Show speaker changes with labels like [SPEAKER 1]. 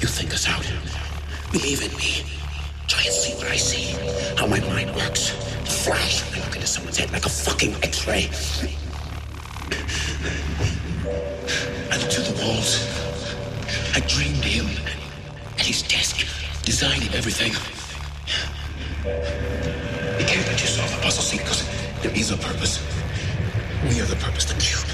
[SPEAKER 1] You think us out. Believe in me. Try and see what I see. How my mind works. The flash when I look into someone's head like a fucking X-ray. I look through the walls. I dreamed him at his desk, designing everything. You can't let yourself a puzzle, see, because there is a purpose. We are the purpose, the cube.